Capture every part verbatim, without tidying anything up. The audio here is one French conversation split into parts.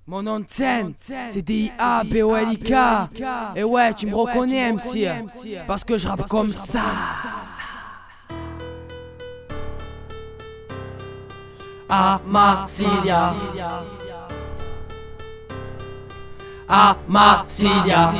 Mon nom de scène, c'est D I A B O L I K. Et ouais, tu me reconnais M C, parce que je rappe comme ça. À Marsilia, à Marsilia.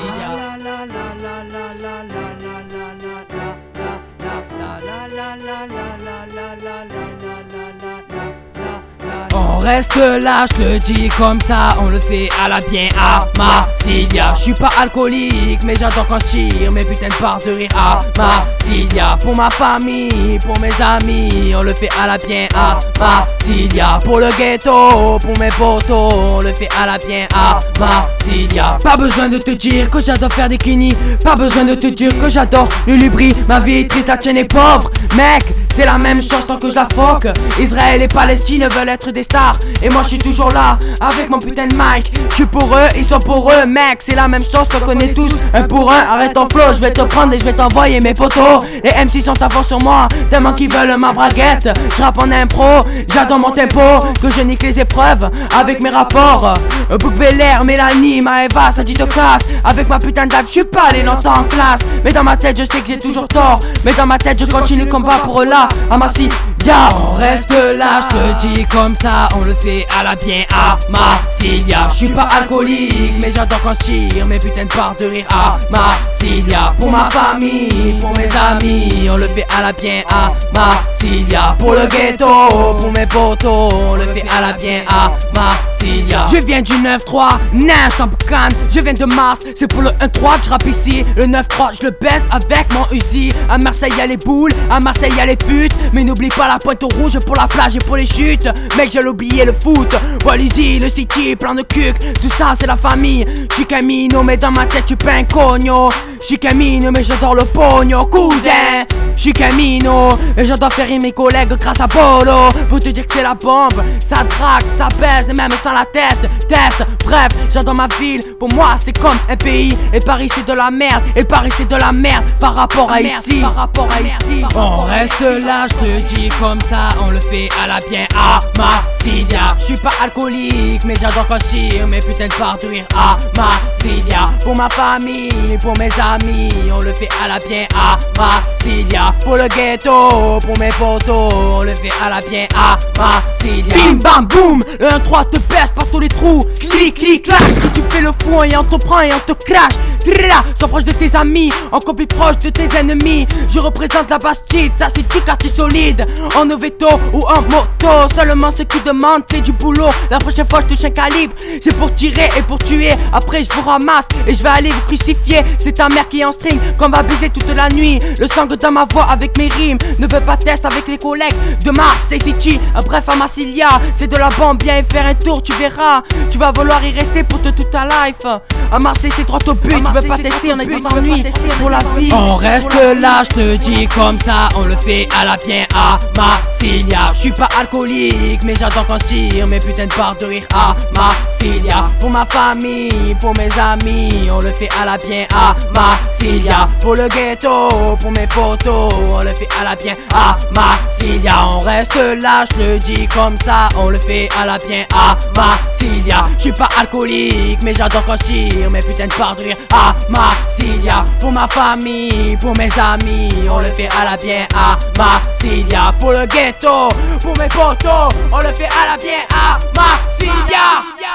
On reste là, je le dis comme ça, on le fait à la bien à Marsilia. Je suis pas alcoolique, mais j'adore quand je tire mes putains de barres de rire à Marsilia. Pour ma famille, pour mes amis, on le fait à la bien à Marsilia. Pour le ghetto, pour mes potos, on le fait à la bien à Marsilia. Pas besoin de te dire que j'adore faire des kinis, pas besoin de te dire que j'adore le lubri. Ma vie est triste, la tienne est pauvre, mec. C'est la même chose tant que je la foque. Israël et Palestine veulent être des stars, et moi je suis toujours là avec mon putain de mic. Je suis pour eux, ils sont pour eux, mec. C'est la même chose, qu'on connaît tous un pour un. Arrête ton flow, je vais te prendre et je vais t'envoyer mes potos. Les M C sont à fond sur moi, tellement qu'ils veulent ma braguette. Je rappe en impro, j'adore mon tempo, que je nique les épreuves avec mes rapports. Book Belair, Mélanie, Maëva, ça dit te casse. Avec ma putain de life, je suis pas allé longtemps en classe. Mais dans ma tête, je sais que j'ai toujours tort. Mais dans ma tête, je continue le combat pour eux là. À Marsilia, on reste là, je te dis comme ça, on le fait à la bien à Marsilia. Je suis pas alcoolique, mais j'adore quand je tire mes putains de barres de rire à Marsilia. Pour ma famille, pour mes amis, on le fait à la bien à Marsilia. Pour le ghetto, pour mes potos, on le fait à la bien à Marsilia. Je viens du neuf trois, neige en boucan. Je viens de Mars, c'est pour le un trois que je rappe ici. Le neuf trois, je le baisse avec mon Uzi. À Marseille y'a les boules, à Marseille y'a les putes. Mais n'oublie pas la pointe rouge pour la plage et pour les chutes. Mec, j'ai oublié le foot, Wallizy, le city, plein de cuc. Tout ça c'est la famille. J'suis Camino, mais dans ma tête j'suis pas un cogno. J'suis Camino, mais j'adore le pogno, cousin. J'suis Camino, mais j'adore faire rire mes collègues grâce à Polo. Pour te dire que c'est la bombe, ça traque, ça pèse, et même sans la tête. Tête, bref, j'adore ma ville. Pour moi c'est comme un pays. Et Paris c'est de la merde, et Paris c'est de la merde par rapport à ici. Par rapport à ici. On reste là, je te dis comme ça, on le fait à la bien à Marsilia. Je suis pas alcoolique, mais j'adore quand je tire mes putains de barres de rire à Marsilia. Pour ma famille, pour mes amis, on le fait à la bien à Marsilia. Pour le ghetto, pour mes potos, on le fait à la bien à Marsilia. Bim bam boum, le un trois te baisse par tous les trous. Clic clic clac, si tu fais le fou et on te prend et on te crache. Sois proche de tes amis, en copie proche de tes ennemis. Je représente la Bastide, ça c'est du quartier solide. En Oveto ou en moto, seulement ce qui demande c'est du boulot. La prochaine fois je touche un calibre, c'est pour tirer et pour tuer. Après je vous ramasse et je vais aller vous crucifier. C'est ta mère qui est en string, qu'on va baiser toute la nuit. Le sang dans ma voix avec mes rimes, ne veut pas test avec les collègues de Marseille City. Bref à Marsilia, c'est de la bombe, viens y faire un tour, tu verras. Tu vas vouloir y rester pour toute ta life. À Marseille c'est droit au but, tu veux pas tester, on a des ennuis pour la vie. On reste là, je te dis comme ça, on le fait à la bien à Marsilia. Je suis pas alcoolique, mais j'adore quand je tire mes putains de barres de rire à Marsilia. Pour ma famille, pour mes amis, on le fait à la bien à Marsilia. Pour le ghetto, pour mes potos, on le fait à la bien à Marsilia. On reste là, je te dis comme ça, on le fait à la bien à Marsilia. Je suis pas alcoolique, mais j'adore quand je tire mes putains de barres de rire à Marsilia. Pour ma famille, pour mes amis, on le fait à la bien à Marsilia. Pour le ghetto, pour mes potos, on le fait à la bien à Marsilia.